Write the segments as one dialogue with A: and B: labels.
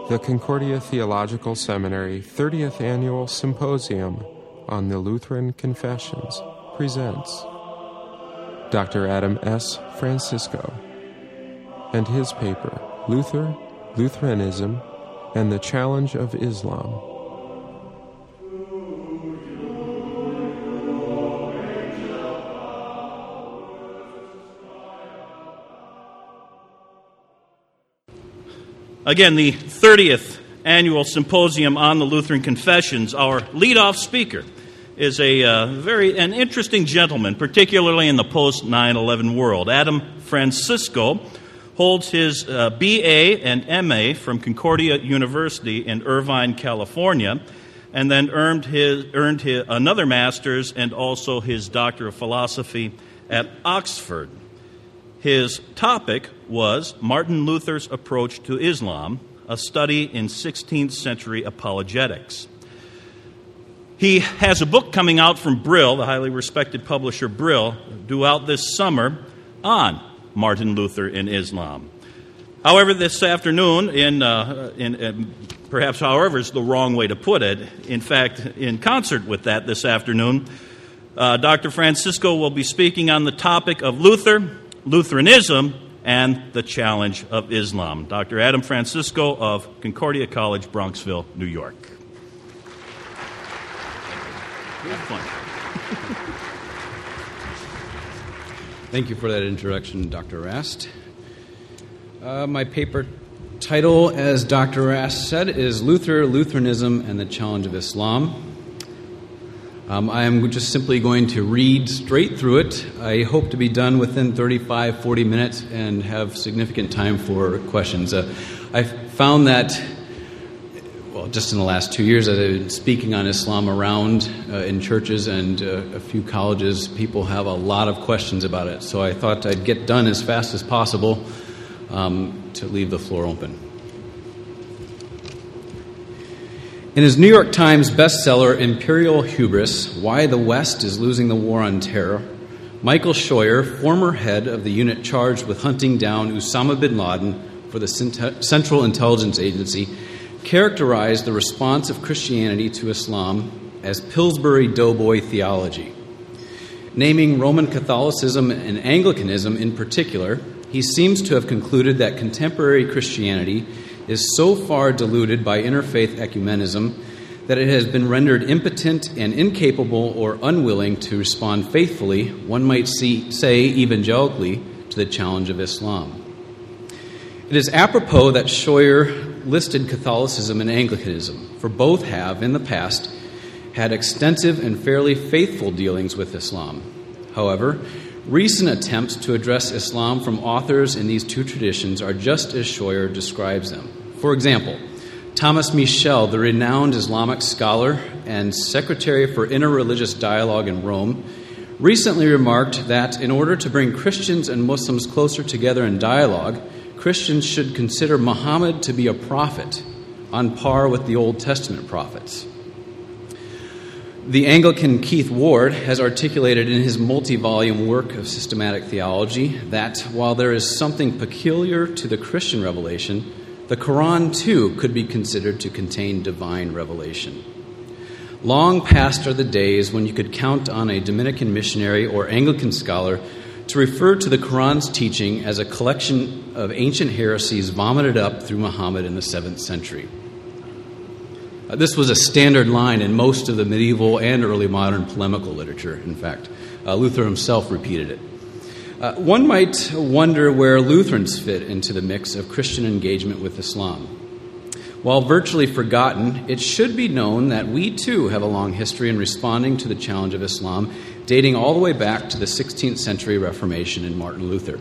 A: The Concordia Theological Seminary 30th Annual Symposium on the Lutheran Confessions presents Dr. Adam S. Francisco and his paper, Luther, Lutheranism, and the Challenge of Islam.
B: Again, the 30th Annual Symposium on the Lutheran Confessions. Our leadoff speaker is an interesting gentleman, particularly in the post-9/11 world. Adam Francisco holds his B.A. and M.A. from Concordia University in Irvine, California, and then earned another master's and also his Doctor of Philosophy at Oxford. His topic was Martin Luther's Approach to Islam, a study in 16th century apologetics. He has a book coming out from Brill, the highly respected publisher Brill, due out this summer on Martin Luther in Islam. However, this afternoon, perhaps however is the wrong way to put it, in fact, in concert with that this afternoon, Dr. Francisco will be speaking on the topic of Luther, Lutheranism, and the Challenge of Islam. Dr. Adam Francisco of Concordia College, Bronxville, New York. Have fun.
C: Thank you for that introduction, Dr. Rast. My paper title, as Dr. Rast said, is Luther, Lutheranism, and the Challenge of Islam. I am just simply going to read straight through it. I hope to be done within 35-40 minutes and have significant time for questions. I found that, just in the last 2 years, as I've been speaking on Islam around in churches and a few colleges, people have a lot of questions about it. So I thought I'd get done as fast as possible to leave the floor open. In his New York Times bestseller, Imperial Hubris, Why the West is Losing the War on Terror, Michael Scheuer, former head of the unit charged with hunting down Osama bin Laden for the Central Intelligence Agency, characterized the response of Christianity to Islam as Pillsbury Doughboy theology. Naming Roman Catholicism and Anglicanism in particular, he seems to have concluded that contemporary Christianity is so far diluted by interfaith ecumenism that it has been rendered impotent and incapable or unwilling to respond faithfully, one might say evangelically, to the challenge of Islam. It is apropos that Scheuer listed Catholicism and Anglicanism, for both have, in the past, had extensive and fairly faithful dealings with Islam. However, recent attempts to address Islam from authors in these two traditions are just as Scheuer describes them. For example, Thomas Michel, the renowned Islamic scholar and Secretary for Interreligious Dialogue in Rome, recently remarked that in order to bring Christians and Muslims closer together in dialogue, Christians should consider Muhammad to be a prophet, on par with the Old Testament prophets. The Anglican Keith Ward has articulated in his multi-volume work of systematic theology that while there is something peculiar to the Christian revelation, the Quran, too, could be considered to contain divine revelation. Long past are the days when you could count on a Dominican missionary or Anglican scholar to refer to the Quran's teaching as a collection of ancient heresies vomited up through Muhammad in the 7th century. This was a standard line in most of the medieval and early modern polemical literature, in fact. Luther himself repeated it. One might wonder where Lutherans fit into the mix of Christian engagement with Islam. While virtually forgotten, it should be known that we too have a long history in responding to the challenge of Islam, dating all the way back to the 16th century Reformation and Martin Luther.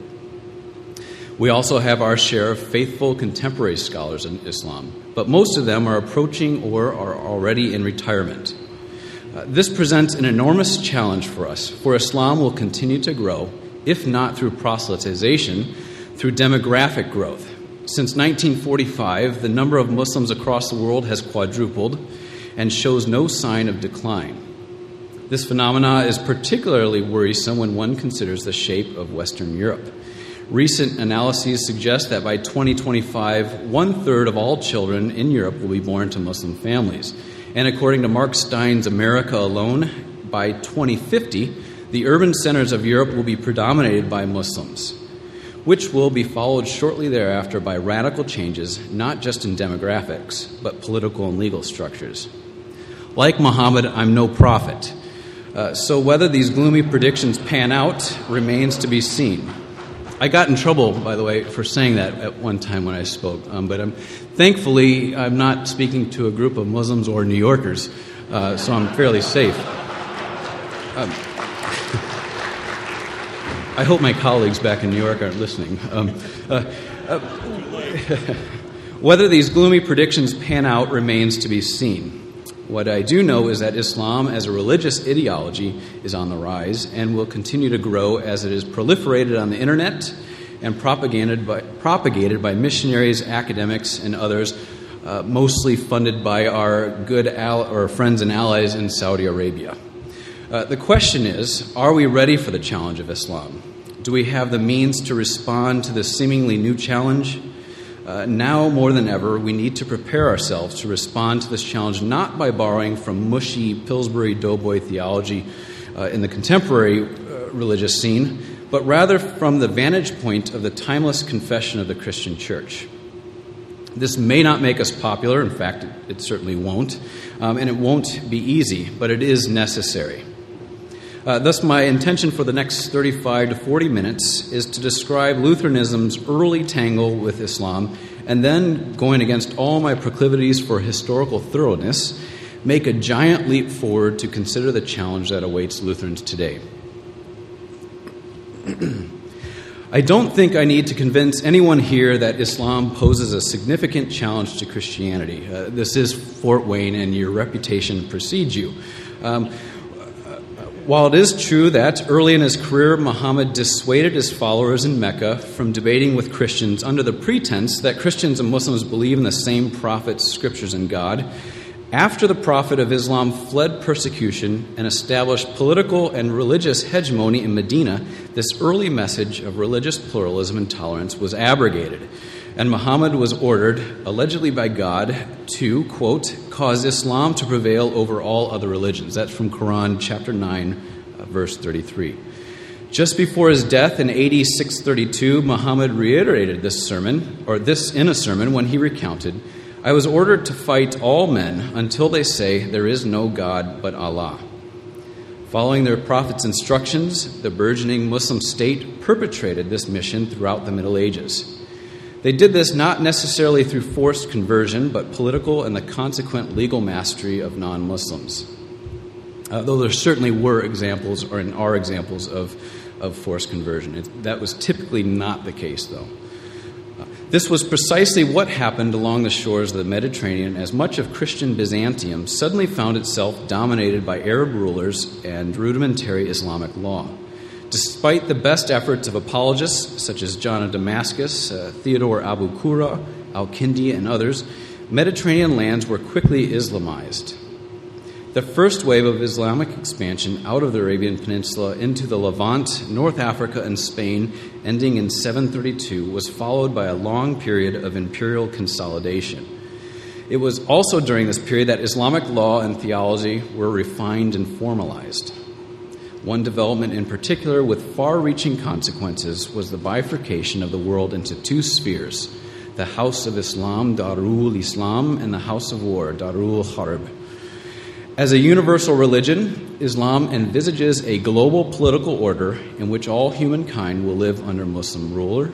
C: We also have our share of faithful contemporary scholars in Islam, but most of them are approaching or are already in retirement. This presents an enormous challenge for us, for Islam will continue to grow, if not through proselytization, through demographic growth. Since 1945, the number of Muslims across the world has quadrupled and shows no sign of decline. This phenomena is particularly worrisome when one considers the shape of Western Europe. Recent analyses suggest that by 2025, 1/3 of all children in Europe will be born to Muslim families. And according to Mark Stein's America Alone, by 2050, the urban centers of Europe will be predominated by Muslims, which will be followed shortly thereafter by radical changes, not just in demographics, but political and legal structures. Like Muhammad, I'm no prophet. So whether these gloomy predictions pan out remains to be seen. I got in trouble, by the way, for saying that at one time when I spoke, but thankfully I'm not speaking to a group of Muslims or New Yorkers, so I'm fairly safe. I hope my colleagues back in New York aren't listening. Whether these gloomy predictions pan out remains to be seen. What I do know is that Islam as a religious ideology is on the rise and will continue to grow as it is proliferated on the internet and propagated by missionaries, academics, and others, mostly funded by our good friends and allies in Saudi Arabia. The question is, are we ready for the challenge of Islam? Do we have the means to respond to this seemingly new challenge? Now more than ever, we need to prepare ourselves to respond to this challenge not by borrowing from mushy Pillsbury Doughboy theology in the contemporary religious scene, but rather from the vantage point of the timeless confession of the Christian church. This may not make us popular. In fact, it certainly won't. And it won't be easy, but it is necessary. Thus, my intention for the next 35 to 40 minutes is to describe Lutheranism's early tangle with Islam, and then, going against all my proclivities for historical thoroughness, make a giant leap forward to consider the challenge that awaits Lutherans today. I don't think I need to convince anyone here that Islam poses a significant challenge to Christianity. This is Fort Wayne, and your reputation precedes you. While it is true that early in his career, Muhammad dissuaded his followers in Mecca from debating with Christians under the pretense that Christians and Muslims believe in the same prophets, scriptures, and God, after the Prophet of Islam fled persecution and established political and religious hegemony in Medina, this early message of religious pluralism and tolerance was abrogated, and Muhammad was ordered, allegedly by God, to, quote, cause Islam to prevail over all other religions. That's from Quran chapter 9, verse 33. Just before his death in AD 632, Muhammad reiterated this in a sermon when he recounted, I was ordered to fight all men until they say there is no God but Allah. Following their prophet's instructions, the burgeoning Muslim state perpetrated this mission throughout the Middle Ages. They did this not necessarily through forced conversion, but political and the consequent legal mastery of non-Muslims. Though there certainly were examples, or are examples, of forced conversion. That was typically not the case, though. This was precisely what happened along the shores of the Mediterranean as much of Christian Byzantium suddenly found itself dominated by Arab rulers and rudimentary Islamic law. Despite the best efforts of apologists such as John of Damascus, Theodore Abu Qura, Al-Kindi, and others, Mediterranean lands were quickly Islamized. The first wave of Islamic expansion out of the Arabian Peninsula into the Levant, North Africa, and Spain, ending in 732, was followed by a long period of imperial consolidation. It was also during this period that Islamic law and theology were refined and formalized. One development in particular with far-reaching consequences was the bifurcation of the world into two spheres, the House of Islam, Darul Islam, and the House of War, Darul Harb. As a universal religion, Islam envisages a global political order in which all humankind will live under Muslim rule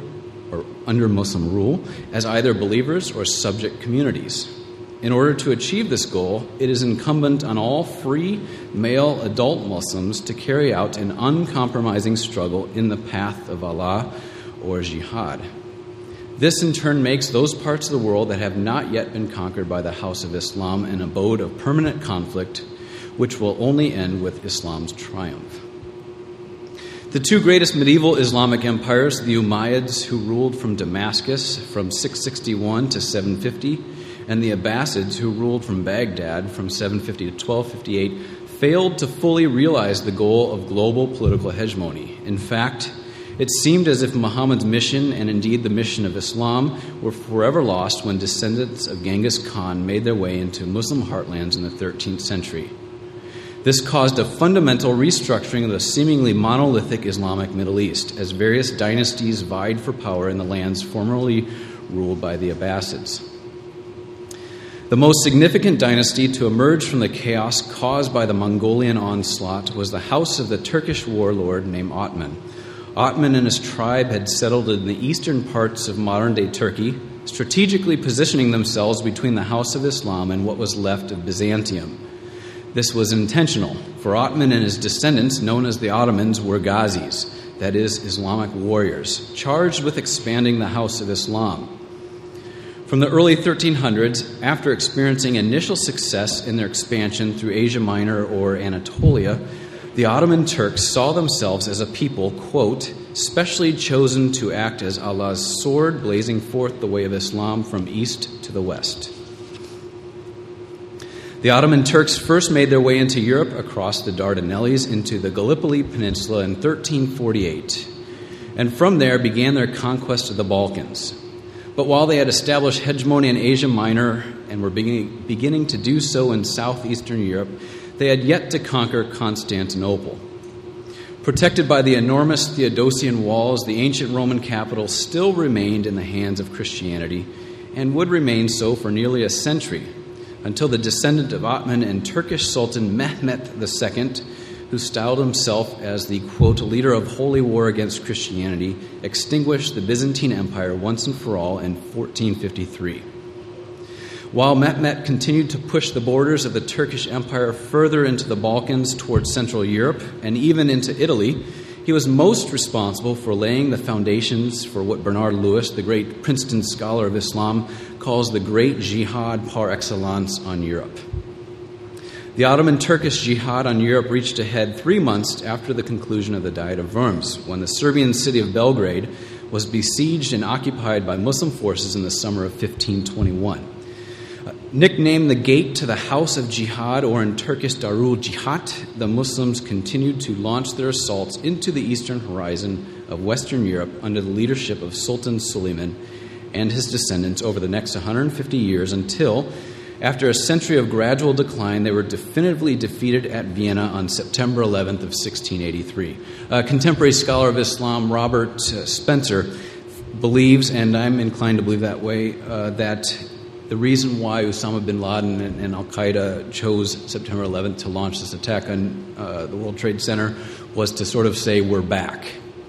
C: as either believers or subject communities. In order to achieve this goal, it is incumbent on all free, male, adult Muslims to carry out an uncompromising struggle in the path of Allah or jihad. This, in turn, makes those parts of the world that have not yet been conquered by the House of Islam an abode of permanent conflict, which will only end with Islam's triumph. The two greatest medieval Islamic empires, the Umayyads, who ruled from Damascus from 661 to 750, and the Abbasids, who ruled from Baghdad from 750 to 1258, failed to fully realize the goal of global political hegemony. In fact, It seemed as if Muhammad's mission, and indeed the mission of Islam, were forever lost when descendants of Genghis Khan made their way into Muslim heartlands in the 13th century. This caused a fundamental restructuring of the seemingly monolithic Islamic Middle East, as various dynasties vied for power in the lands formerly ruled by the Abbasids. The most significant dynasty to emerge from the chaos caused by the Mongolian onslaught was the house of the Turkish warlord named Ottoman. Ottoman and his tribe had settled in the eastern parts of modern-day Turkey, strategically positioning themselves between the House of Islam and what was left of Byzantium. This was intentional, for Ottoman and his descendants, known as the Ottomans, were Ghazis, that is, Islamic warriors, charged with expanding the House of Islam. From the early 1300s, after experiencing initial success in their expansion through Asia Minor or Anatolia, the Ottoman Turks saw themselves as a people, quote, specially chosen to act as Allah's sword, blazing forth the way of Islam from east to the west. The Ottoman Turks first made their way into Europe across the Dardanelles into the Gallipoli Peninsula in 1348, and from there began their conquest of the Balkans. But while they had established hegemony in Asia Minor and were beginning to do so in southeastern Europe, they had yet to conquer Constantinople. Protected by the enormous Theodosian walls, the ancient Roman capital still remained in the hands of Christianity and would remain so for nearly a century, until the descendant of Ottoman and Turkish Sultan Mehmet II, who styled himself as the, quote, leader of holy war against Christianity, extinguished the Byzantine Empire once and for all in 1453. While Mehmet continued to push the borders of the Turkish Empire further into the Balkans towards Central Europe and even into Italy, he was most responsible for laying the foundations for what Bernard Lewis, the great Princeton scholar of Islam, calls the great jihad par excellence on Europe. The Ottoman-Turkish jihad on Europe reached a head 3 months after the conclusion of the Diet of Worms, when the Serbian city of Belgrade was besieged and occupied by Muslim forces in the summer of 1521. Nicknamed the Gate to the House of Jihad, or in Turkish Darul Jihad, the Muslims continued to launch their assaults into the eastern horizon of Western Europe under the leadership of Sultan Suleiman and his descendants over the next 150 years until, after a century of gradual decline, they were definitively defeated at Vienna on September 11th of 1683. A contemporary scholar of Islam, Robert Spencer, believes, and I'm inclined to believe that way, that the reason why Osama bin Laden and al-Qaeda chose September 11th to launch this attack on the World Trade Center was to sort of say, we're back.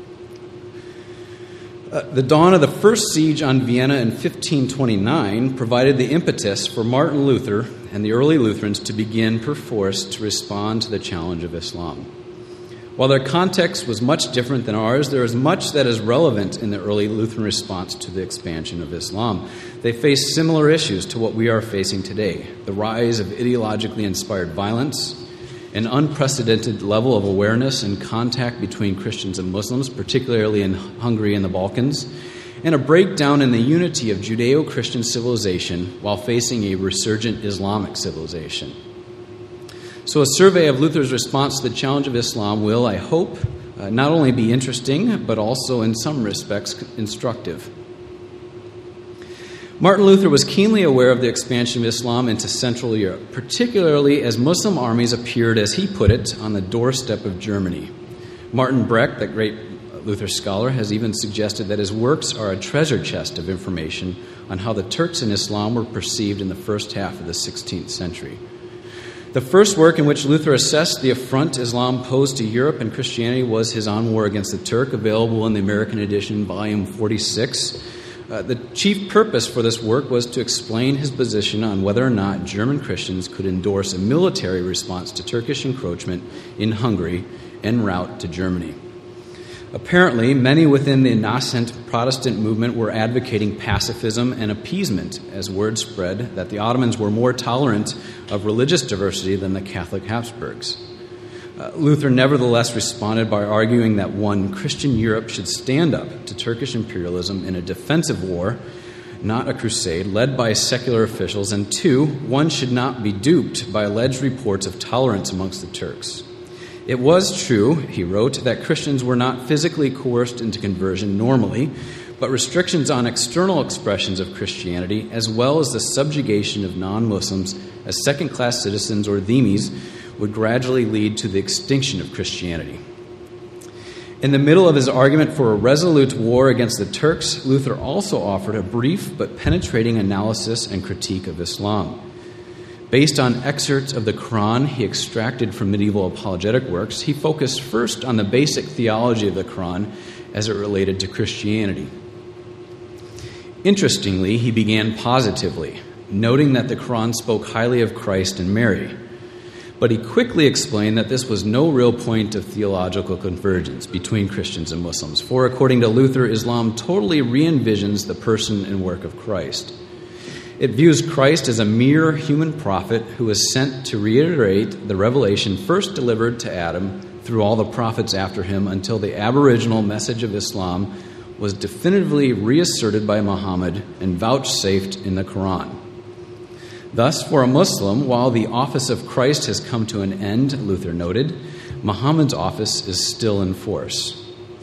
C: The dawn of the first siege on Vienna in 1529 provided the impetus for Martin Luther and the early Lutherans to begin perforce to respond to the challenge of Islam. While their context was much different than ours, there is much that is relevant in the early Lutheran response to the expansion of Islam. They faced similar issues to what we are facing today: the rise of ideologically inspired violence, an unprecedented level of awareness and contact between Christians and Muslims, particularly in Hungary and the Balkans, and a breakdown in the unity of Judeo-Christian civilization while facing a resurgent Islamic civilization. So a survey of Luther's response to the challenge of Islam will, I hope, not only be interesting, but also in some respects instructive. Martin Luther was keenly aware of the expansion of Islam into Central Europe, particularly as Muslim armies appeared, as he put it, on the doorstep of Germany. Martin Breck, that great Luther scholar, has even suggested that his works are a treasure chest of information on how the Turks in Islam were perceived in the first half of the 16th century. The first work in which Luther assessed the affront Islam posed to Europe and Christianity was his On War Against the Turk, available in the American edition, volume 46. The chief purpose for this work was to explain his position on whether or not German Christians could endorse a military response to Turkish encroachment in Hungary en route to Germany. Apparently, many within the nascent Protestant movement were advocating pacifism and appeasement, as word spread that the Ottomans were more tolerant of religious diversity than the Catholic Habsburgs. Luther nevertheless responded by arguing that, one, Christian Europe should stand up to Turkish imperialism in a defensive war, not a crusade, led by secular officials, and two, one should not be duped by alleged reports of tolerance amongst the Turks. It was true, he wrote, that Christians were not physically coerced into conversion normally, but restrictions on external expressions of Christianity, as well as the subjugation of non-Muslims as second-class citizens or dhimmis, would gradually lead to the extinction of Christianity. In the middle of his argument for a resolute war against the Turks, Luther also offered a brief but penetrating analysis and critique of Islam. Based on excerpts of the Quran he extracted from medieval apologetic works, he focused first on the basic theology of the Quran as it related to Christianity. Interestingly, he began positively, noting that the Quran spoke highly of Christ and Mary. But he quickly explained that this was no real point of theological convergence between Christians and Muslims, for according to Luther, Islam totally re-envisions the person and work of Christ. It views Christ as a mere human prophet who was sent to reiterate the revelation first delivered to Adam through all the prophets after him until the aboriginal message of Islam was definitively reasserted by Muhammad and vouchsafed in the Quran. Thus, for a Muslim, while the office of Christ has come to an end, Luther noted, Muhammad's office is still in force.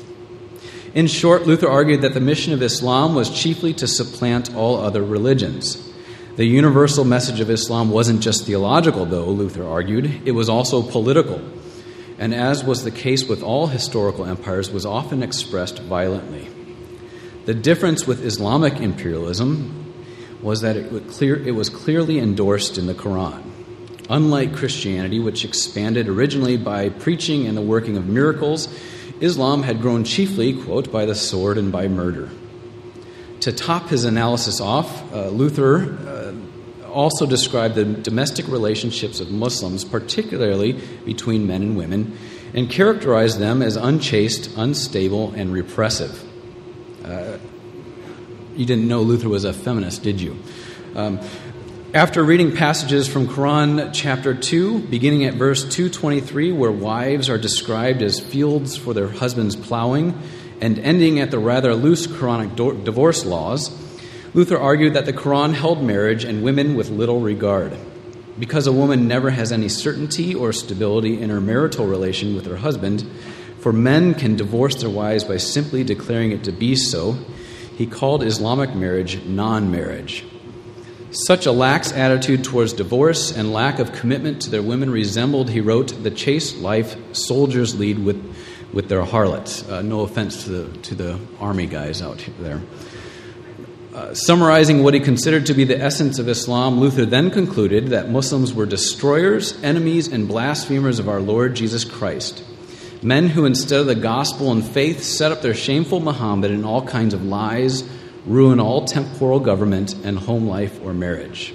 C: In short, Luther argued that the mission of Islam was chiefly to supplant all other religions. The universal message of Islam wasn't just theological, though, Luther argued, it was also political, and as was the case with all historical empires, was often expressed violently. The difference with Islamic imperialism was that it was clearly endorsed in the Quran. Unlike Christianity, which expanded originally by preaching and the working of miracles, Islam had grown chiefly, quote, by the sword and by murder. To top his analysis off, Luther also described the domestic relationships of Muslims, particularly between men and women, and characterized them as unchaste, unstable, and repressive. You didn't know Luther was a feminist, did you? After reading passages from Quran chapter 2, beginning at verse 223, where wives are described as fields for their husbands' plowing, and ending at the rather loose Quranic divorce laws, Luther argued that the Quran held marriage and women with little regard. Because a woman never has any certainty or stability in her marital relation with her husband, for men can divorce their wives by simply declaring it to be so, he called Islamic marriage non-marriage. Such a lax attitude towards divorce and lack of commitment to their women resembled, he wrote, the chaste life soldiers lead with their harlots. No offense to the army guys out there. Summarizing what he considered to be the essence of Islam, Luther then concluded that Muslims were destroyers, enemies, and blasphemers of our Lord Jesus Christ. Men who, instead of the gospel and faith, set up their shameful Muhammad in all kinds of lies, ruin all temporal government and home life or marriage.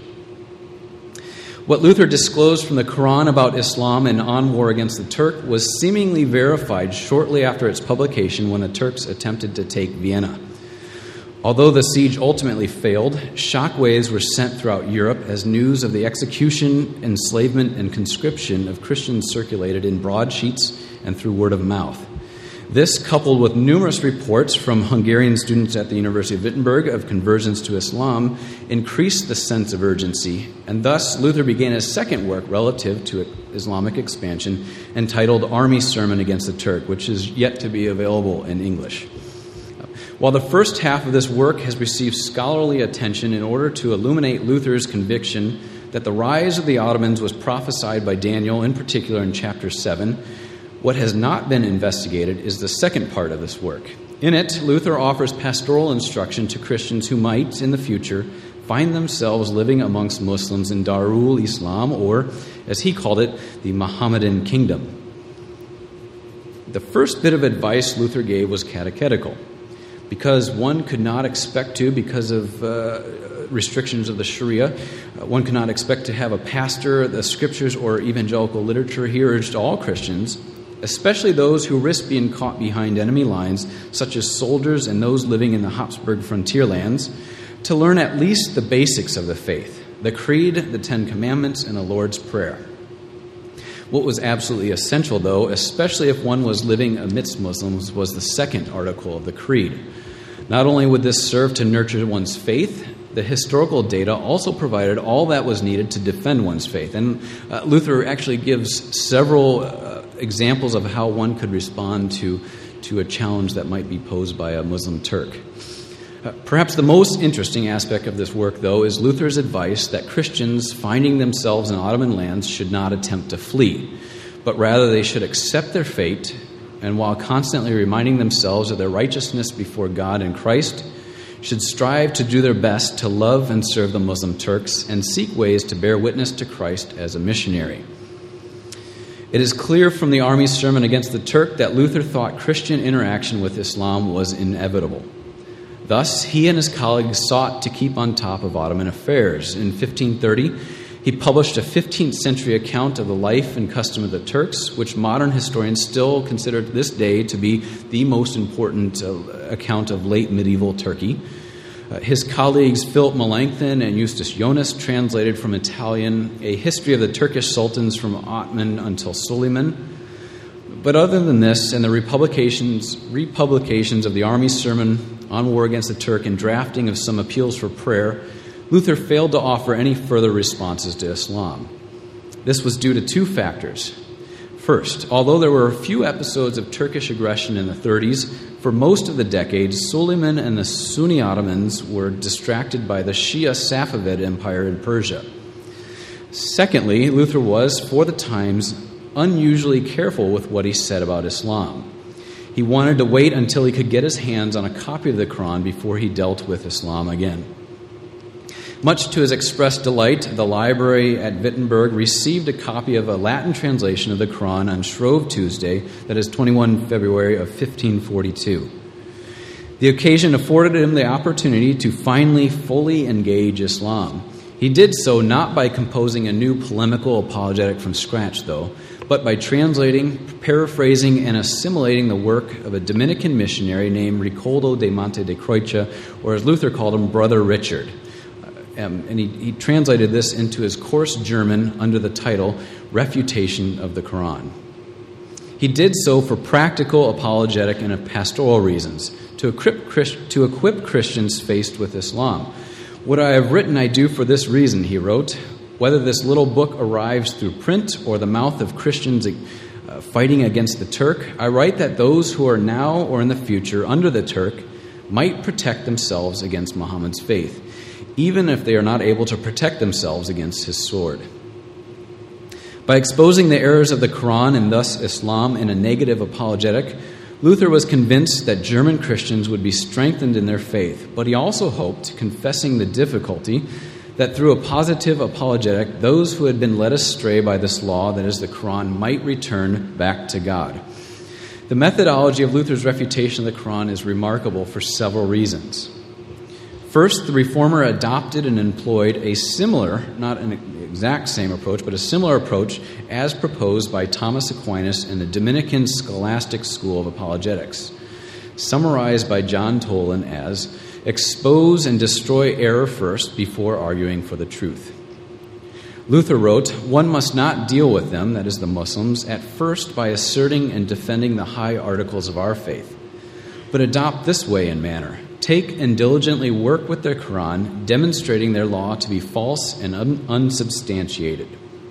C: What Luther disclosed from the Quran about Islam and on war against the Turk was seemingly verified shortly after its publication when the Turks attempted to take Vienna. Although the siege ultimately failed, shockwaves were sent throughout Europe as news of the execution, enslavement, and conscription of Christians circulated in broadsheets and through word of mouth. This, coupled with numerous reports from Hungarian students at the University of Wittenberg of conversions to Islam, increased the sense of urgency, and thus Luther began his second work relative to Islamic expansion, entitled Army Sermon Against the Turk, which is yet to be available in English. While the first half of this work has received scholarly attention in order to illuminate Luther's conviction that the rise of the Ottomans was prophesied by Daniel, in particular in chapter 7, what has not been investigated is the second part of this work. In it, Luther offers pastoral instruction to Christians who might, in the future, find themselves living amongst Muslims in Darul Islam, or, as he called it, the Mohammedan kingdom. The first bit of advice Luther gave was catechetical, because one could not expect to, because of restrictions of the Sharia, one could not expect to have a pastor, the scriptures, or evangelical literature. He urged all Christians, especially those who risk being caught behind enemy lines, such as soldiers and those living in the Habsburg frontier lands, to learn at least the basics of the faith, the Creed, the Ten Commandments, and the Lord's Prayer. What was absolutely essential, though, especially if one was living amidst Muslims, was the second article of the Creed. Not only would this serve to nurture one's faith, the historical data also provided all that was needed to defend one's faith. And Luther actually gives several examples of how one could respond to a challenge that might be posed by a Muslim Turk. Perhaps the most interesting aspect of this work, though, is Luther's advice that Christians finding themselves in Ottoman lands should not attempt to flee, but rather they should accept their fate, and while constantly reminding themselves of their righteousness before God in Christ, should strive to do their best to love and serve the Muslim Turks and seek ways to bear witness to Christ as a missionary. It is clear from the army's sermon against the Turk that Luther thought Christian interaction with Islam was inevitable. Thus, he and his colleagues sought to keep on top of Ottoman affairs. In 1530, he published a 15th century account of the life and custom of the Turks, which modern historians still consider to this day to be the most important account of late medieval Turkey. His colleagues Philip Melanchthon and Eustace Jonas translated from Italian a history of the Turkish sultans from Ottoman until Suleiman. But other than this and the republications of the army's sermon on war against the Turk and drafting of some appeals for prayer, Luther failed to offer any further responses to Islam. This was due to two factors. First, although there were a few episodes of Turkish aggression in the 30s, for most of the decade, Suleiman and the Sunni Ottomans were distracted by the Shia Safavid Empire in Persia. Secondly, Luther was, for the times, unusually careful with what he said about Islam. He wanted to wait until he could get his hands on a copy of the Quran before he dealt with Islam again. Much to his expressed delight, the library at Wittenberg received a copy of a Latin translation of the Quran on Shrove Tuesday, that is 21 February of 1542. The occasion afforded him the opportunity to finally fully engage Islam. He did so not by composing a new polemical apologetic from scratch, though, but by translating, paraphrasing, and assimilating the work of a Dominican missionary named Ricoldo de Monte de Croce, or as Luther called him, Brother Richard. And he translated this into his coarse German under the title Refutation of the Quran. He did so for practical, apologetic, and pastoral reasons, to equip Christians faced with Islam. What I have written I do for this reason, he wrote. Whether this little book arrives through print or the mouth of Christians fighting against the Turk, I write that those who are now or in the future under the Turk might protect themselves against Muhammad's faith, even if they are not able to protect themselves against his sword. By exposing the errors of the Quran and thus Islam in a negative apologetic, Luther was convinced that German Christians would be strengthened in their faith, but he also hoped, confessing the difficulty, that through a positive apologetic, those who had been led astray by this law, that is the Quran, might return back to God. The methodology of Luther's refutation of the Quran is remarkable for several reasons. First, the reformer adopted and employed a similar, not an exact same approach, but a similar approach as proposed by Thomas Aquinas in the Dominican Scholastic School of Apologetics, summarized by John Toland as, expose and destroy error first before arguing for the truth. Luther wrote, one must not deal with them, that is the Muslims, at first by asserting and defending the high articles of our faith, but adopt this way and manner. Take and diligently work with their Quran, demonstrating their law to be false and unsubstantiated.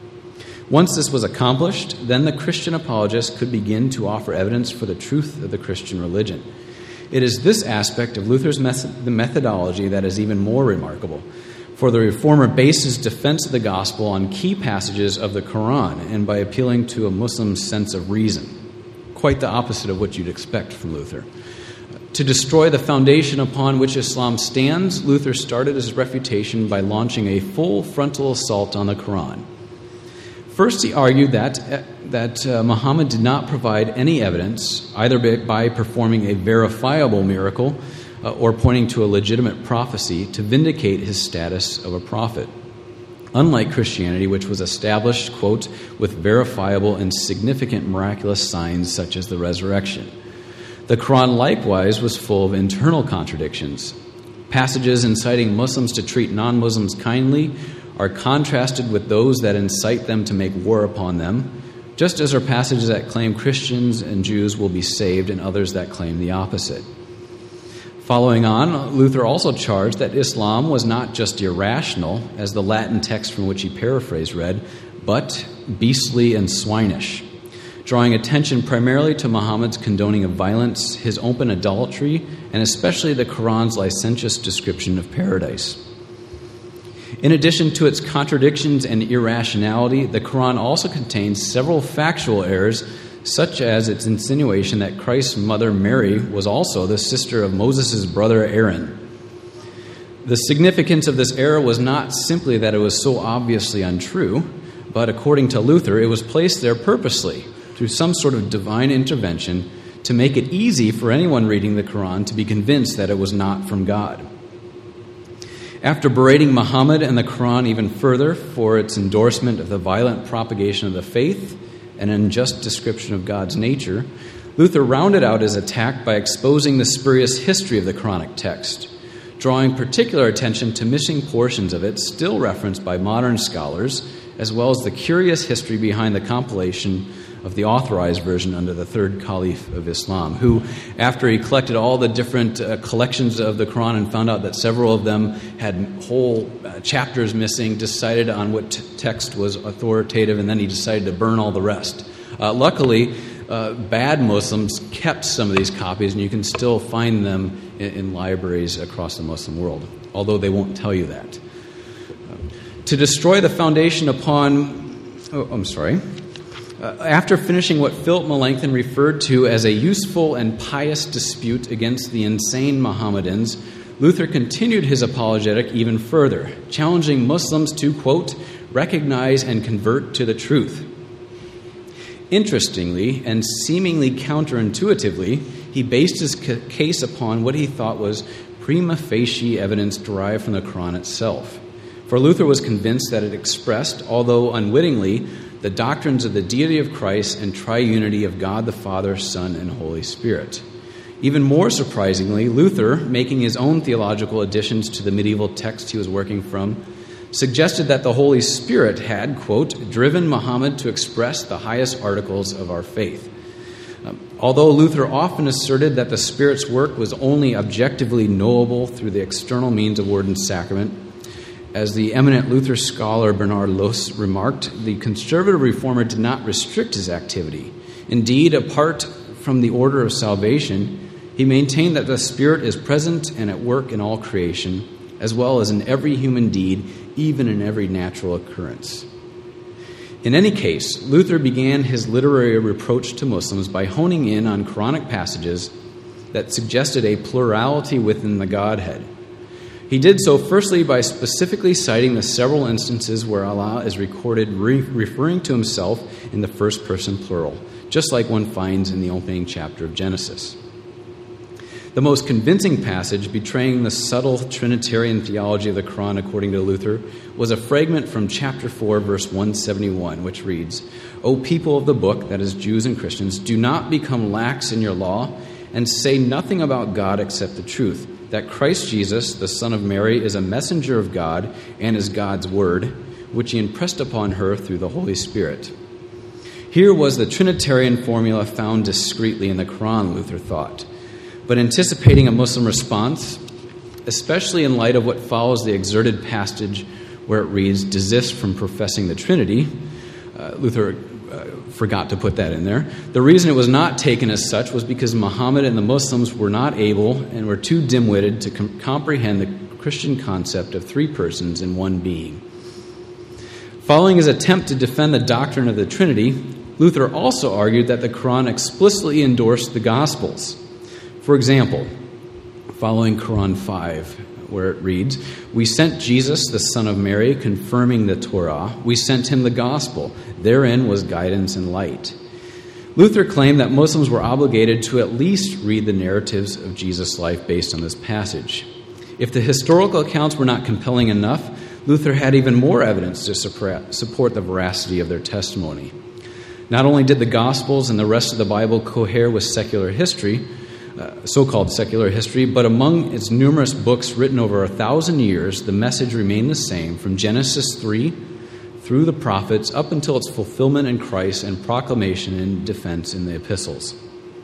C: Once this was accomplished, then the Christian apologist could begin to offer evidence for the truth of the Christian religion. It is this aspect of Luther's methodology that is even more remarkable, for the reformer based his defense of the gospel on key passages of the Quran and by appealing to a Muslim's sense of reason, quite the opposite of what you'd expect from Luther. To destroy the foundation upon which Islam stands, Luther started his refutation by launching a full frontal assault on the Quran. First, he argued that Muhammad did not provide any evidence, either by performing a verifiable miracle or pointing to a legitimate prophecy, to vindicate his status of a prophet. Unlike Christianity, which was established, quote, with verifiable and significant miraculous signs such as the resurrection. The Quran likewise was full of internal contradictions. Passages inciting Muslims to treat non-Muslims kindly are contrasted with those that incite them to make war upon them, just as are passages that claim Christians and Jews will be saved and others that claim the opposite. Following on, Luther also charged that Islam was not just irrational, as the Latin text from which he paraphrased read, but beastly and swinish. drawing attention primarily to Muhammad's condoning of violence, his open adultery, and especially the Quran's licentious description of paradise. In addition to its contradictions and irrationality, the Quran also contains several factual errors, such as its insinuation that Christ's mother Mary was also the sister of Moses' brother Aaron. The significance of this error was not simply that it was so obviously untrue, but according to Luther, it was placed there purposely, through some sort of divine intervention, to make it easy for anyone reading the Quran to be convinced that it was not from God. After berating Muhammad and the Quran even further for its endorsement of the violent propagation of the faith and unjust description of God's nature, Luther rounded out his attack by exposing the spurious history of the Quranic text, drawing particular attention to missing portions of it still referenced by modern scholars, as well as the curious history behind the compilation of the authorized version under the third Caliph of Islam, who, after he collected all the different collections of the Quran and found out that several of them had whole chapters missing, decided on what text was authoritative, and then he decided to burn all the rest. Luckily, bad Muslims kept some of these copies, and you can still find them in libraries across the Muslim world, although they won't tell you that. To destroy the foundation after finishing what Philip Melanchthon referred to as a useful and pious dispute against the insane Mohammedans, Luther continued his apologetic even further, challenging Muslims to, quote, recognize and convert to the truth. Interestingly, and seemingly counterintuitively, he based his case upon what he thought was prima facie evidence derived from the Quran itself. For Luther was convinced that it expressed, although unwittingly, the doctrines of the deity of Christ and triunity of God the Father, Son, and Holy Spirit. Even more surprisingly, Luther, making his own theological additions to the medieval text he was working from, suggested that the Holy Spirit had, quote, driven Muhammad to express the highest articles of our faith. Although Luther often asserted that the Spirit's work was only objectively knowable through the external means of word and sacrament, as the eminent Luther scholar Bernard Loos remarked, the conservative reformer did not restrict his activity. Indeed, apart from the order of salvation, he maintained that the Spirit is present and at work in all creation, as well as in every human deed, even in every natural occurrence. In any case, Luther began his literary reproach to Muslims by honing in on Quranic passages that suggested a plurality within the Godhead. He did so firstly by specifically citing the several instances where Allah is recorded referring to himself in the first person plural, just like one finds in the opening chapter of Genesis. The most convincing passage betraying the subtle Trinitarian theology of the Quran, according to Luther, was a fragment from chapter 4, verse 171, which reads, O people of the book, that is Jews and Christians, do not become lax in your law and say nothing about God except the truth, that Christ Jesus, the Son of Mary, is a messenger of God and is God's word, which he impressed upon her through the Holy Spirit. Here was the Trinitarian formula found discreetly in the Quran, Luther thought. But anticipating a Muslim response, especially in light of what follows the exerted passage where it reads, desist from professing the Trinity, Luther forgot to put that in there. The reason it was not taken as such was because Muhammad and the Muslims were not able and were too dim-witted to comprehend the Christian concept of three persons in one being. Following his attempt to defend the doctrine of the Trinity, Luther also argued that the Quran explicitly endorsed the Gospels. For example, following Quran 5, where it reads, we sent Jesus, the Son of Mary, confirming the Torah. We sent him the gospel. Therein was guidance and light. Luther claimed that Muslims were obligated to at least read the narratives of Jesus' life based on this passage. If the historical accounts were not compelling enough, Luther had even more evidence to support the veracity of their testimony. Not only did the Gospels and the rest of the Bible cohere with secular history, so-called secular history, but among its numerous books written over 1,000 years, the message remained the same from Genesis 3 through the prophets up until its fulfillment in Christ and proclamation and defense in the epistles.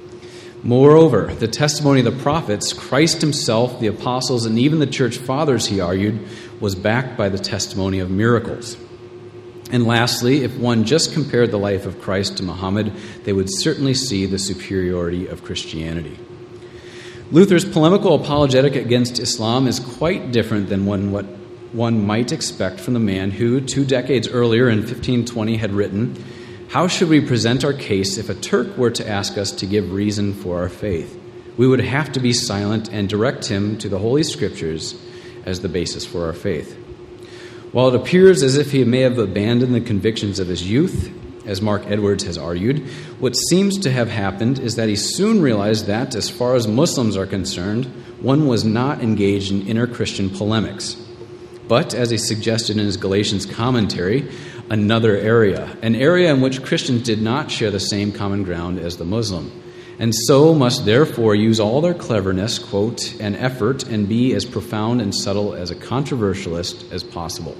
C: Moreover, the testimony of the prophets, Christ himself, the apostles, and even the church fathers, he argued, was backed by the testimony of miracles. And lastly, if one just compared the life of Christ to Muhammad, they would certainly see the superiority of Christianity. Luther's polemical apologetic against Islam is quite different than what one might expect from the man who, 2 decades earlier in 1520, had written, "How should we present our case if a Turk were to ask us to give reason for our faith? We would have to be silent and direct him to the Holy Scriptures as the basis for our faith." While it appears as if he may have abandoned the convictions of his youth, as Mark Edwards has argued, what seems to have happened is that he soon realized that, as far as Muslims are concerned, one was not engaged in inter-Christian polemics, but, as he suggested in his Galatians commentary, another area, an area in which Christians did not share the same common ground as the Muslim, and so must therefore use all their cleverness, quote, and effort, and be as profound and subtle as a controversialist as possible.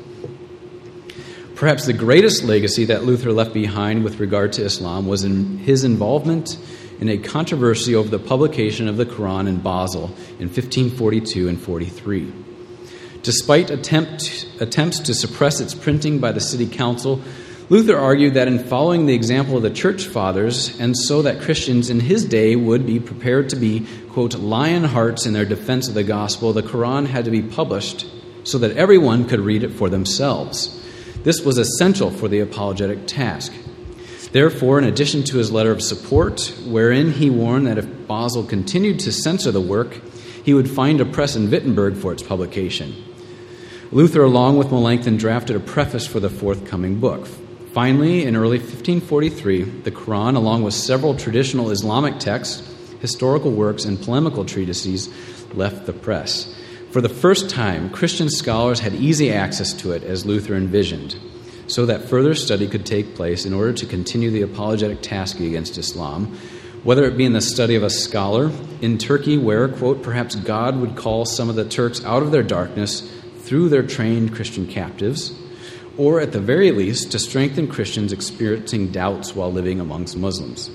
C: Perhaps the greatest legacy that Luther left behind with regard to Islam was in his involvement in a controversy over the publication of the Quran in Basel in 1542 and 43. Despite attempts to suppress its printing by the city council, Luther argued that in following the example of the church fathers, and so that Christians in his day would be prepared to be, quote, lion hearts in their defense of the gospel, the Quran had to be published so that everyone could read it for themselves. This was essential for the apologetic task. Therefore, in addition to his letter of support, wherein he warned that if Basel continued to censor the work, he would find a press in Wittenberg for its publication, Luther, along with Melanchthon, drafted a preface for the forthcoming book. Finally, in early 1543, the Quran, along with several traditional Islamic texts, historical works, and polemical treatises, left the press. For the first time, Christian scholars had easy access to it, as Luther envisioned, so that further study could take place in order to continue the apologetic task against Islam, whether it be in the study of a scholar in Turkey where, quote, perhaps God would call some of the Turks out of their darkness through their trained Christian captives, or at the very least to strengthen Christians experiencing doubts while living amongst Muslims.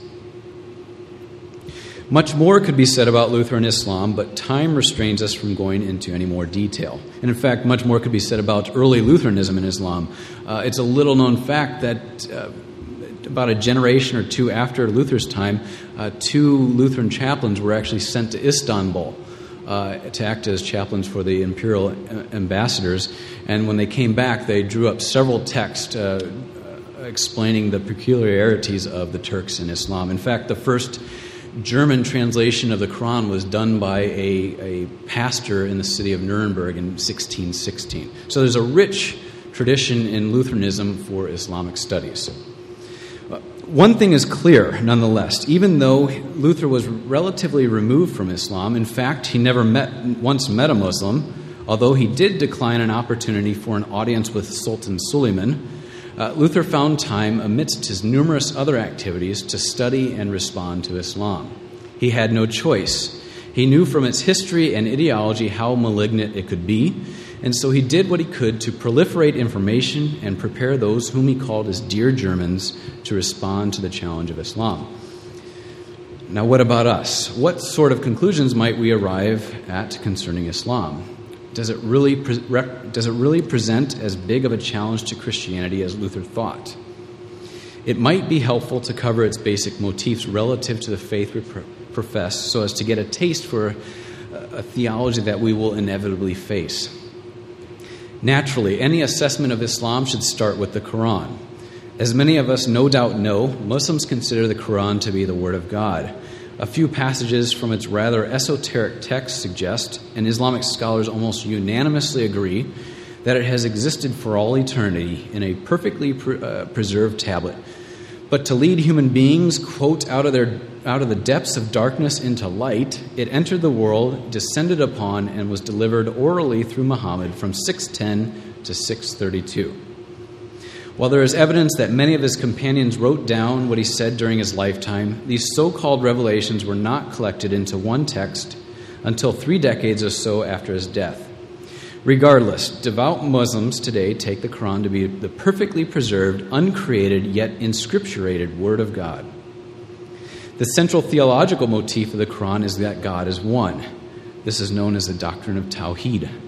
C: Much more could be said about Luther and Islam, but time restrains us from going into any more detail. And in fact, much more could be said about early Lutheranism in Islam. It's a little-known fact that about a generation or two after Luther's time, 2 Lutheran chaplains were actually sent to Istanbul to act as chaplains for the imperial ambassadors. And when they came back, they drew up several texts explaining the peculiarities of the Turks in Islam. In fact, the first German translation of the Quran was done by a pastor in the city of Nuremberg in 1616. So there's a rich tradition in Lutheranism for Islamic studies. One thing is clear, nonetheless. Even though Luther was relatively removed from Islam, in fact, he never once met a Muslim, although he did decline an opportunity for an audience with Sultan Suleiman, Luther found time amidst his numerous other activities to study and respond to Islam. He had no choice. He knew from its history and ideology how malignant it could be, and so he did what he could to proliferate information and prepare those whom he called his dear Germans to respond to the challenge of Islam. Now, what about us? What sort of conclusions might we arrive at concerning Islam? Does it really present as big of a challenge to Christianity as Luther thought? It might be helpful to cover its basic motifs relative to the faith we profess so as to get a taste for a theology that we will inevitably face. Naturally, any assessment of Islam should start with the Quran. As many of us no doubt know, Muslims consider the Quran to be the Word of God. A few passages from its rather esoteric text suggest, and Islamic scholars almost unanimously agree, that it has existed for all eternity in a perfectly preserved tablet. But to lead human beings, quote, out of the depths of darkness into light, it entered the world, descended upon, and was delivered orally through Muhammad from 610 to 632. While there is evidence that many of his companions wrote down what he said during his lifetime, these so-called revelations were not collected into one text until 3 decades or so after his death. Regardless, devout Muslims today take the Quran to be the perfectly preserved, uncreated, yet inscripturated Word of God. The central theological motif of the Quran is that God is one. This is known as the doctrine of Tawhid.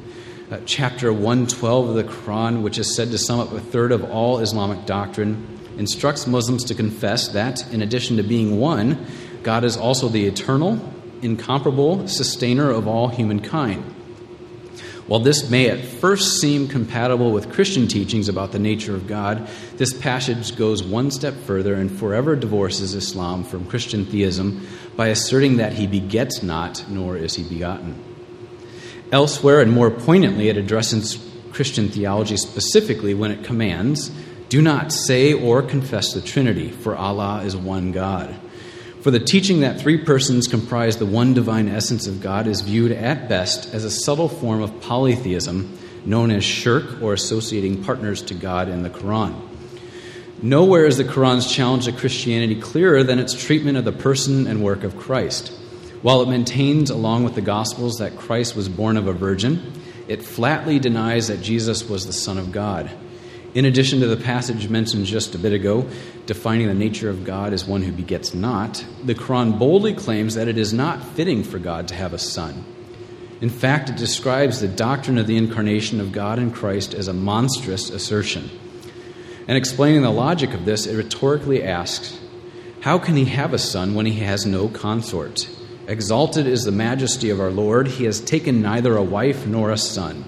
C: Chapter 112 of the Quran, which is said to sum up a third of all Islamic doctrine, instructs Muslims to confess that, in addition to being one, God is also the eternal, incomparable sustainer of all humankind. While this may at first seem compatible with Christian teachings about the nature of God, this passage goes one step further and forever divorces Islam from Christian theism by asserting that he begets not, nor is he begotten. Elsewhere, and more poignantly, it addresses Christian theology specifically when it commands, "Do not say or confess the Trinity, for Allah is one God." For the teaching that three persons comprise the one divine essence of God is viewed at best as a subtle form of polytheism known as shirk, or associating partners to God in the Quran. Nowhere is the Quran's challenge to Christianity clearer than its treatment of the person and work of Christ. While it maintains, along with the Gospels, that Christ was born of a virgin, it flatly denies that Jesus was the Son of God. In addition to the passage mentioned just a bit ago, defining the nature of God as one who begets not, the Quran boldly claims that it is not fitting for God to have a son. In fact, it describes the doctrine of the incarnation of God in Christ as a monstrous assertion. And explaining the logic of this, it rhetorically asks, how can he have a son when he has no consort? Exalted is the majesty of our Lord. He has taken neither a wife nor a son.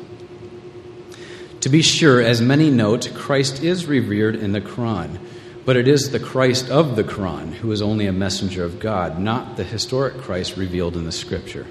C: To be sure, as many note, Christ is revered in the Quran, but it is the Christ of the Quran who is only a messenger of God, not the historic Christ revealed in the Scripture.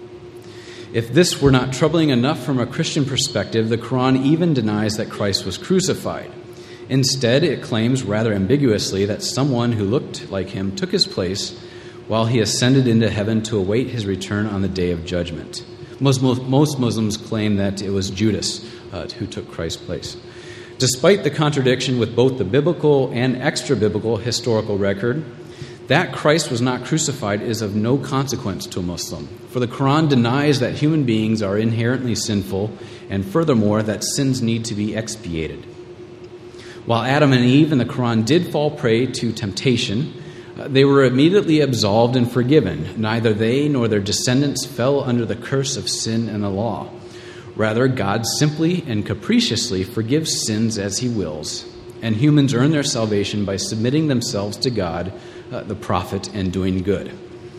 C: If this were not troubling enough from a Christian perspective, the Quran even denies that Christ was crucified. Instead, it claims rather ambiguously that someone who looked like him took his place while he ascended into heaven to await his return on the day of judgment. Most Muslims claim that it was Judas who took Christ's place. Despite the contradiction with both the biblical and extra-biblical historical record, that Christ was not crucified is of no consequence to a Muslim. For the Quran denies that human beings are inherently sinful, and furthermore, that sins need to be expiated. While Adam and Eve in the Quran did fall prey to temptation, they were immediately absolved and forgiven. Neither they nor their descendants fell under the curse of sin and the law. Rather, God simply and capriciously forgives sins as he wills, and humans earn their salvation by submitting themselves to God, the prophet, and doing good.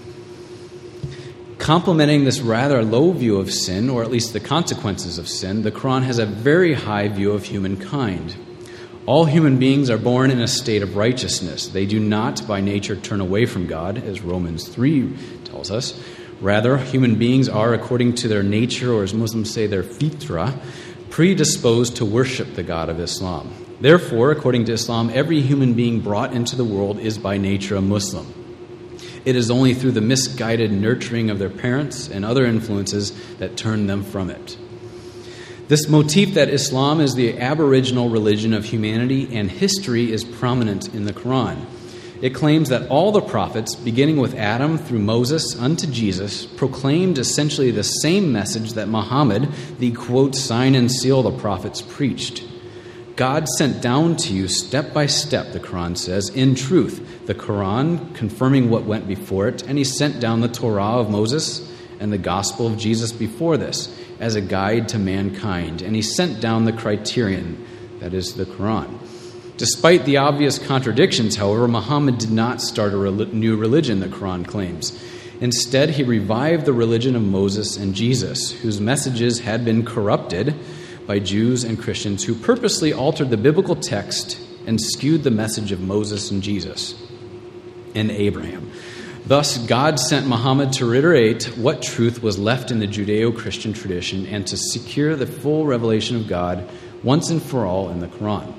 C: Complementing this rather low view of sin, or at least the consequences of sin, the Quran has a very high view of humankind. All human beings are born in a state of righteousness. They do not by nature turn away from God, as Romans 3 tells us. Rather, human beings are, according to their nature, or as Muslims say, their fitra, predisposed to worship the God of Islam. Therefore, according to Islam, every human being brought into the world is by nature a Muslim. It is only through the misguided nurturing of their parents and other influences that turn them from it. This motif that Islam is the aboriginal religion of humanity and history is prominent in the Quran. It claims that all the prophets, beginning with Adam through Moses unto Jesus, proclaimed essentially the same message that Muhammad, the, quote, sign and seal the prophets, preached. God sent down to you step by step, the Quran says, in truth, the Quran confirming what went before it, and he sent down the Torah of Moses and the gospel of Jesus before this as a guide to mankind, and he sent down the criterion, that is the Quran. Despite the obvious contradictions, however, Muhammad did not start a new religion, the Quran claims. Instead, he revived the religion of Moses and Jesus, whose messages had been corrupted by Jews and Christians who purposely altered the biblical text and skewed the message of Moses and Jesus and Abraham. Thus, God sent Muhammad to reiterate what truth was left in the Judeo-Christian tradition and to secure the full revelation of God once and for all in the Quran.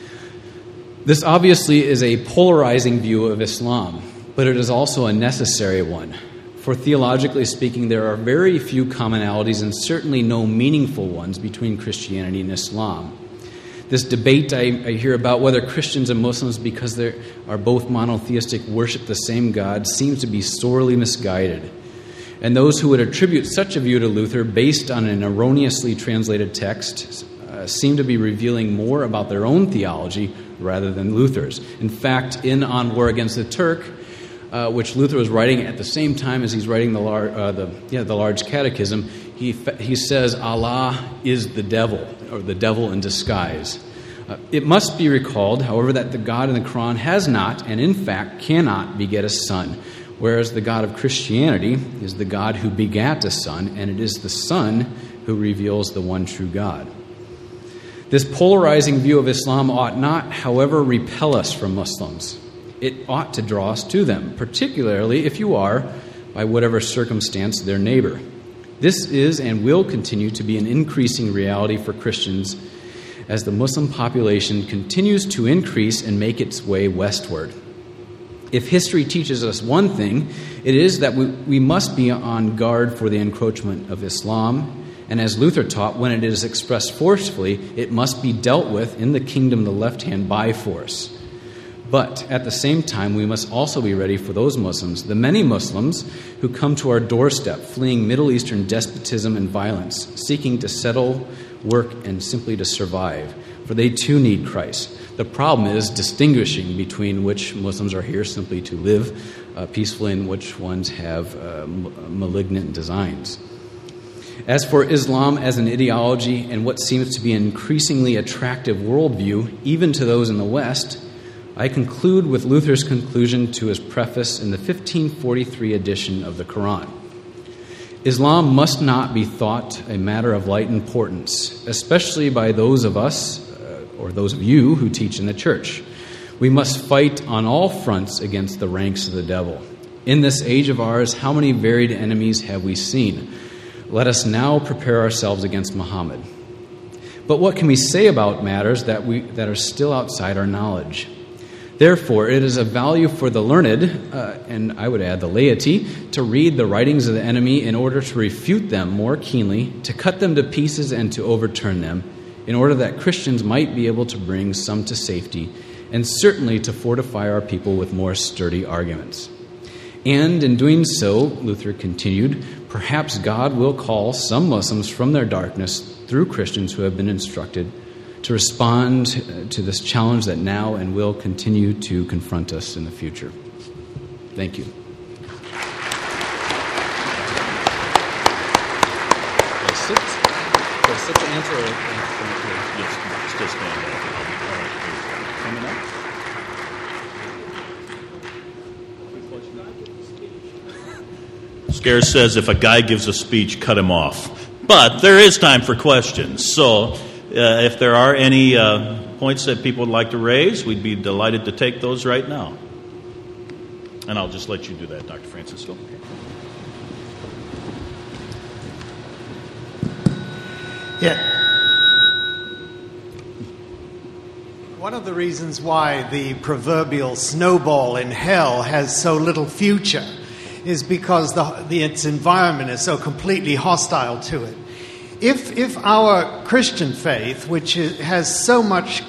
C: This obviously is a polarizing view of Islam, but it is also a necessary one. For theologically speaking, there are very few commonalities and certainly no meaningful ones between Christianity and Islam. This debate I hear about whether Christians and Muslims, because they are both monotheistic, worship the same God, seems to be sorely misguided. And those who would attribute such a view to Luther based on an erroneously translated text seem to be revealing more about their own theology rather than Luther's. In fact, in On War Against the Turk, which Luther was writing at the same time as he's writing the Large Catechism, he says Allah is the devil, or the devil in disguise. It must be recalled, however, that the God in the Quran has not, and in fact cannot, beget a son, whereas the God of Christianity is the God who begat a son, and it is the Son who reveals the one true God. This polarizing view of Islam ought not, however, repel us from Muslims. It ought to draw us to them, particularly if you are, by whatever circumstance, their neighbor. This is and will continue to be an increasing reality for Christians as the Muslim population continues to increase and make its way westward. If history teaches us one thing, it is that we must be on guard for the encroachment of Islam, and as Luther taught, when it is expressed forcefully, it must be dealt with in the kingdom of the left hand by force. But at the same time, we must also be ready for those Muslims, the many Muslims who come to our doorstep, fleeing Middle Eastern despotism and violence, seeking to settle, work, and simply to survive, for they too need Christ. The problem is distinguishing between which Muslims are here simply to live peacefully and which ones have malignant designs. As for Islam as an ideology and what seems to be an increasingly attractive worldview, even to those in the West, I conclude with Luther's conclusion to his preface in the 1543 edition of the Quran. Islam must not be thought a matter of light importance, especially by those of us, or those of you who teach in the church. We must fight on all fronts against the ranks of the devil. In this age of ours, how many varied enemies have we seen? Let us now prepare ourselves against Muhammad. But what can we say about matters that are still outside our knowledge? Therefore, it is of value for the learned, and I would add the laity, to read the writings of the enemy in order to refute them more keenly, to cut them to pieces and to overturn them, in order that Christians might be able to bring some to safety, and certainly to fortify our people with more sturdy arguments. And in doing so, Luther continued, perhaps God will call some Muslims from their darkness through Christians who have been instructed to respond to this challenge that now and will continue to confront us in the future. Thank you. Sit to answer or yes, still stand up. Coming
B: up. Scares says if a guy gives a speech, cut him off. But there is time for questions. So if there are any points that people would like to raise, we'd be delighted to take those right now. And I'll just let you do that, Dr. Francisco.
D: Yeah. One of the reasons why the proverbial snowball in hell has so little future is because its environment is so completely hostile to it. If our Christian faith, which has so much,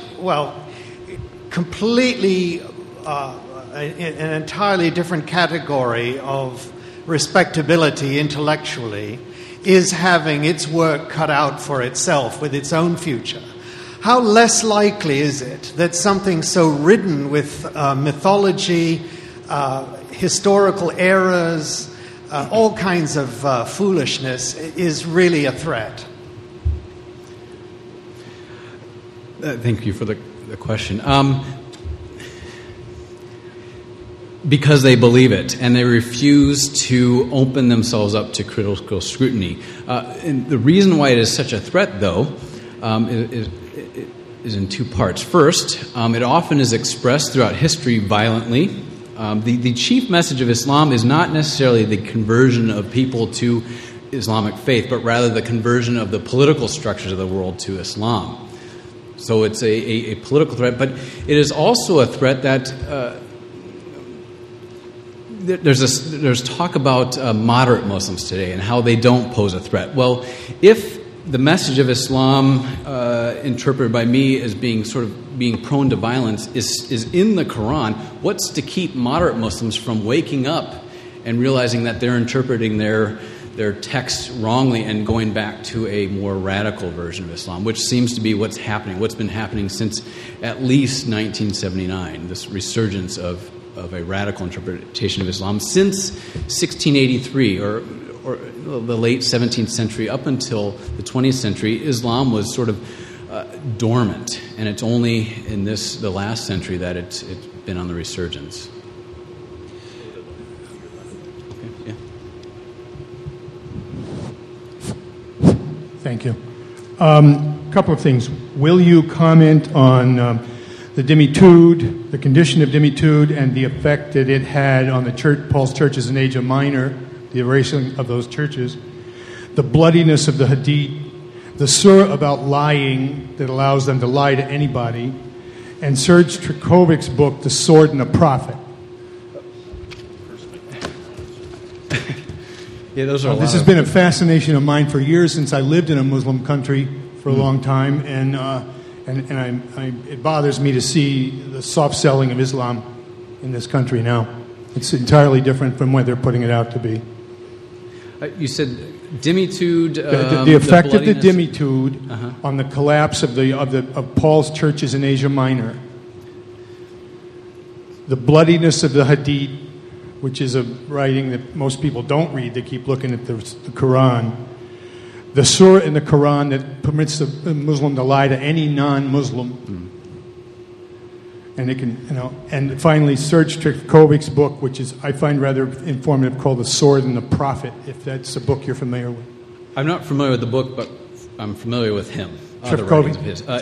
D: completely an entirely different category of respectability intellectually, is having its work cut out for itself with its own future, how less likely is it that something so ridden with mythology, historical errors, all kinds of foolishness is really a threat?
C: Thank you for the question. Because they believe it, and they refuse to open themselves up to critical scrutiny. And the reason why it is such a threat, though, is in two parts. First, it often is expressed throughout history violently. The chief message of Islam is not necessarily the conversion of people to Islamic faith, but rather the conversion of the political structures of the world to Islam. So it's a political threat, but it is also a threat that there's talk about moderate Muslims today and how they don't pose a threat. Well, if the message of Islam, interpreted by me as being prone to violence, is in the Quran, what's to keep moderate Muslims from waking up and realizing that they're interpreting their text wrongly and going back to a more radical version of Islam, which seems to be what's been happening since at least 1979, this resurgence of of a radical interpretation of Islam since 1683 or the late 17th century up until the 20th century. Islam was sort of dormant, and it's only in the last century that it's been on the resurgence. Okay, yeah.
E: Thank you. Couple of things. Will you comment on the Dhimmi-Tud, the condition of Dhimmi-Tud, and the effect that it had on the church, Paul's churches in Asia Minor, the erasing of those churches, the bloodiness of the Hadith, the surah about lying that allows them to lie to anybody, and Serge Trikovic's book, The Sword and the Prophet?
C: Yeah, those are.
E: This has been a fascination of mine for years since I lived in a Muslim country for a long time, and it bothers me to see the soft selling of Islam in this country now. It's entirely different from what they're putting it out to be.
C: You said Dhimmi-Tud.
E: The effect of the Dhimmi-Tud on the collapse of Paul's churches in Asia Minor, the bloodiness of the Hadith, which is a writing that most people don't read. They keep looking at the Quran. The surah in the Quran that permits the Muslim to lie to any non-Muslim. And it can, and finally Serge Trikovic's book, which is I find rather informative, called The Sword and the Prophet, if that's a book you're familiar with.
C: I'm not familiar with the book, but I'm familiar with him.
E: Trifkovic.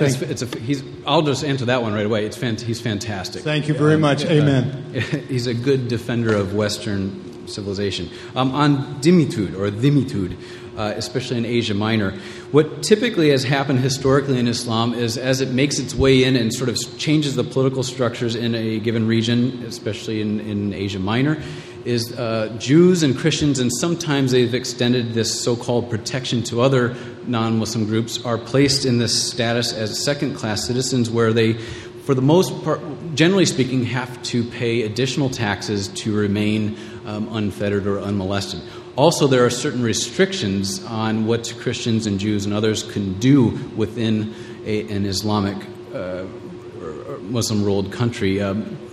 C: I'll just answer that one right away. He's fantastic.
E: Thank you very much. Amen.
C: He's a good defender of Western civilization. On Dhimmi-Tud, especially in Asia Minor, what typically has happened historically in Islam is as it makes its way in and sort of changes the political structures in a given region, especially in Asia Minor, is Jews and Christians, and sometimes they've extended this so-called protection to other non-Muslim groups, are placed in this status as second-class citizens where they, for the most part, generally speaking, have to pay additional taxes to remain unfettered or unmolested. Also, there are certain restrictions on what Christians and Jews and others can do within an Islamic or Muslim-ruled country.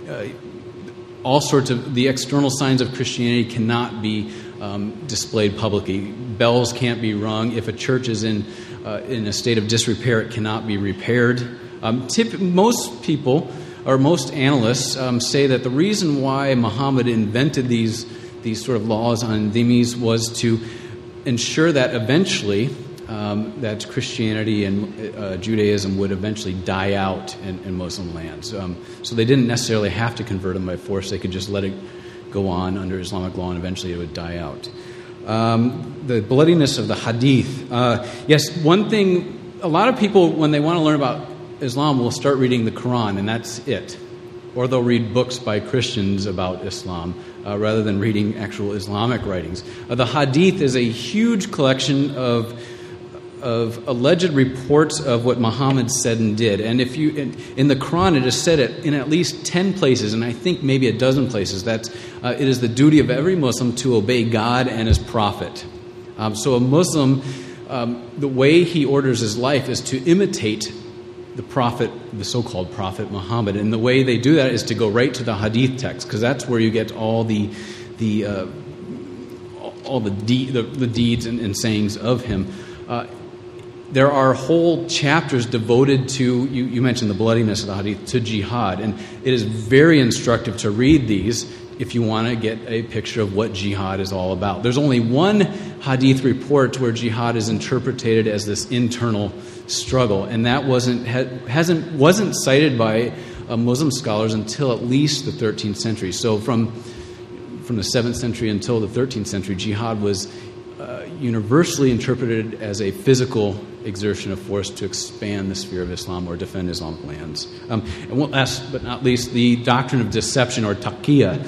C: All sorts of the external signs of Christianity cannot be displayed publicly. Bells can't be rung. If a church is in a state of disrepair, it cannot be repaired. Most people or most analysts say that the reason why Muhammad invented these sort of laws on dhimmis was to ensure that eventually that Christianity and Judaism would eventually die out in Muslim lands. So they didn't necessarily have to convert them by force. They could just let it go on under Islamic law, and eventually it would die out. The bloodiness of the Hadith. Yes, one thing, a lot of people, when they want to learn about Islam, will start reading the Quran, and that's it. Or they'll read books by Christians about Islam rather than reading actual Islamic writings. The Hadith is a huge collection of alleged reports of what Muhammad said and did. And if you in the Quran, it is said it in at least 10 places, and I think maybe a dozen places, that it is the duty of every Muslim to obey God and His Prophet. So a Muslim, the way he orders his life is to imitate the prophet, the so-called prophet Muhammad, and the way they do that is to go right to the Hadith text, because that's where you get all the deeds and sayings of him. There are whole chapters devoted to, you mentioned the bloodiness of the Hadith, to jihad, and it is very instructive to read these if you want to get a picture of what jihad is all about. There's only one Hadith report where jihad is interpreted as this internal struggle, and that wasn't cited by Muslim scholars until at least the 13th century. So from the 7th century until the 13th century, jihad was universally interpreted as a physical exertion of force to expand the sphere of Islam or defend Islamic lands. And last but not least, the doctrine of deception, or taqiyya.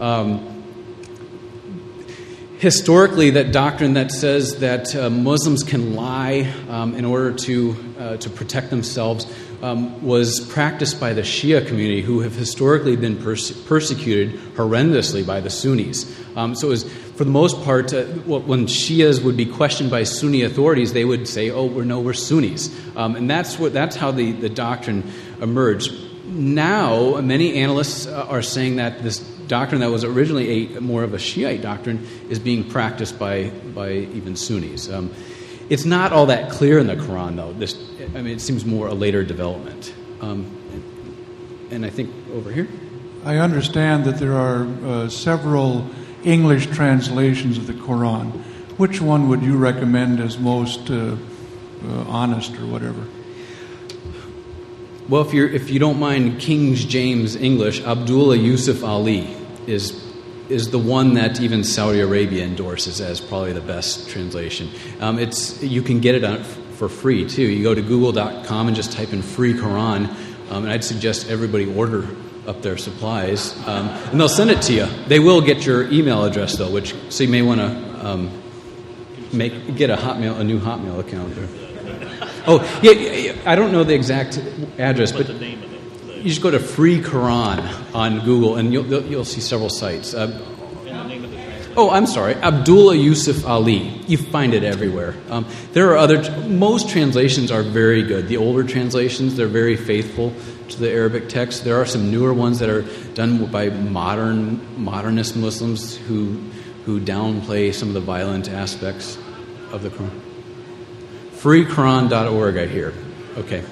C: Historically, that doctrine that says that Muslims can lie in order to protect themselves was practiced by the Shia community, who have historically been persecuted horrendously by the Sunnis. So it was, for the most part, when Shias would be questioned by Sunni authorities, they would say, "Oh, we're Sunnis," and that's how the doctrine emerged. now many analysts are saying that this doctrine that was originally more of a Shiite doctrine is being practiced by even Sunnis. It's not all that clear in the Quran, though. It seems more a later development. And I think over here.
F: I understand that there are several English translations of the Quran. Which one would you recommend as most honest or whatever?
C: Well, if you don't mind King James English, Abdullah Yusuf Ali is the one that even Saudi Arabia endorses as probably the best translation. You can get it for free too. You go to google.com and just type in free Quran, and I'd suggest everybody order up their supplies, and they'll send it to you. They will get your email address though, so you may want to get a new Hotmail account. Oh, yeah, I don't know the exact address, but you just go to Free Quran on Google, and you'll see several sites. I'm sorry, Abdullah Yusuf Ali. You find it everywhere. There are most translations are very good. The older translations, they're very faithful to the Arabic text. There are some newer ones that are done by modernist Muslims who downplay some of the violent aspects of the Quran. FreeQuran.org, I hear. Okay.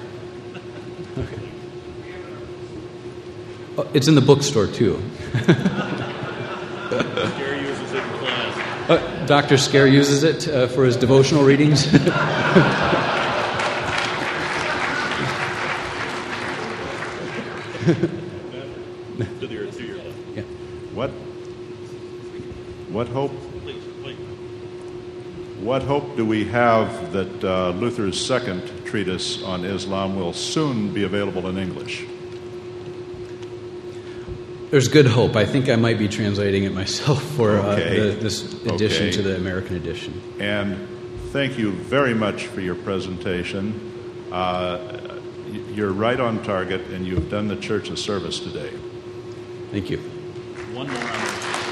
C: Oh, it's in the bookstore, too.
B: Scare uses it in class.
C: Dr. Scare uses it for his devotional readings.
B: To your left.
C: Yeah.
G: What hope?
B: Please.
G: What hope do we have that Luther's second treatise on Islam will soon be available in English?
C: There's good hope. I think I might be translating it myself for this edition to the American edition.
G: And thank you very much for your presentation. You're right on target, and you've done the church a service today.
C: Thank you.
B: One more on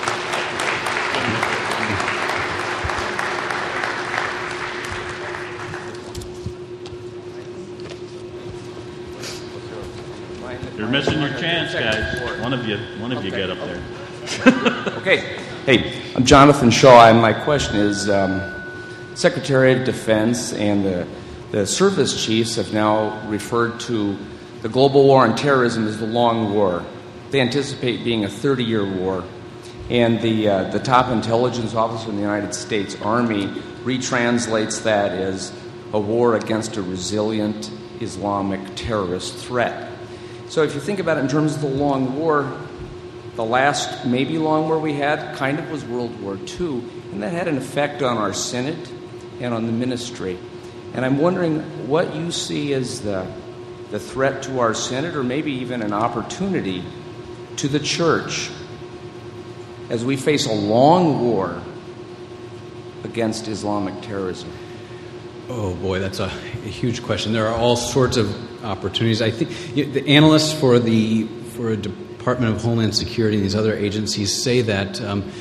B: You're missing your chance, guys. One of you get up there.
H: Okay. Hey, I'm Jonathan Shaw, and my question is, Secretary of Defense and the service chiefs have now referred to the global war on terrorism as the long war. They anticipate being a 30-year war. And the top intelligence officer in the United States Army retranslates that as a war against a resilient Islamic terrorist threat. So if you think about it in terms of the long war, the last maybe long war we had kind of was World War II, and that had an effect on our Synod and on the ministry. And I'm wondering what you see as the threat to our Synod, or maybe even an opportunity to the church as we face a long war against Islamic terrorism.
C: Oh boy, that's a huge question. There are all sorts of opportunities. I think the analysts for a Department of Homeland Security and these other agencies say that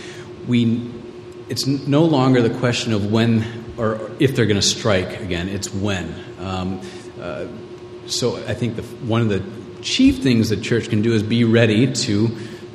C: it's no longer the question of when or if they're going to strike again. It's when. So I think one of the chief things the church can do is be ready to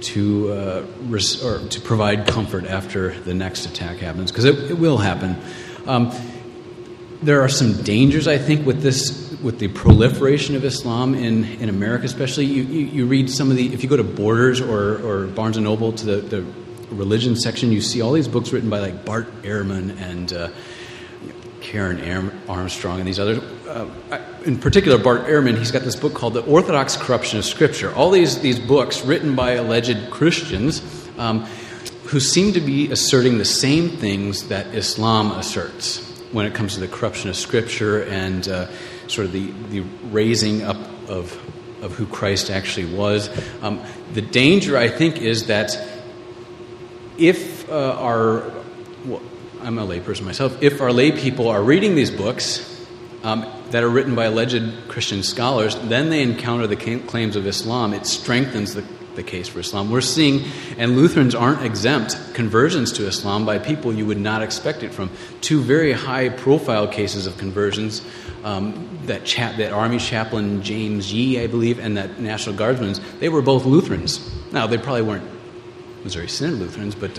C: provide comfort after the next attack happens, because it will happen. There are some dangers, I think, with the proliferation of Islam in America, especially. You read some of if you go to Borders or Barnes & Noble to the religion section, you see all these books written by like Bart Ehrman and Karen Armstrong and these others. In particular, Bart Ehrman, he's got this book called The Orthodox Corruption of Scripture. All these books written by alleged Christians who seem to be asserting the same things that Islam asserts when it comes to the corruption of Scripture and sort of the raising up of who Christ actually was. The danger, I think, is that if I'm a layperson myself, if our lay people are reading these books that are written by alleged Christian scholars, then they encounter the claims of Islam. It strengthens the case for Islam. We're seeing, and Lutherans aren't exempt, conversions to Islam by people you would not expect it from. 2 very high-profile cases of conversions, that Army chaplain James Yee, I believe, and that National Guardsman, they were both Lutherans. Now, they probably weren't Missouri Synod Lutherans, but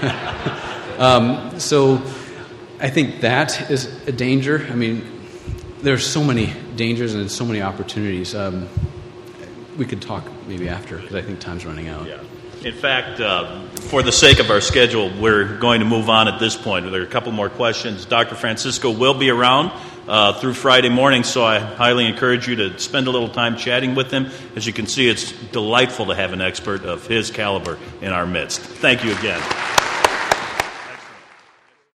C: so I think that is a danger. I mean, there's so many dangers and so many opportunities. We could talk maybe after, because I think time's running out.
B: Yeah. In fact, for the sake of our schedule, we're going to move on at this point. There are a couple more questions. Dr. Francisco will be around through Friday morning, so I highly encourage you to spend a little time chatting with him. As you can see, it's delightful to have an expert of his caliber in our midst. Thank you again.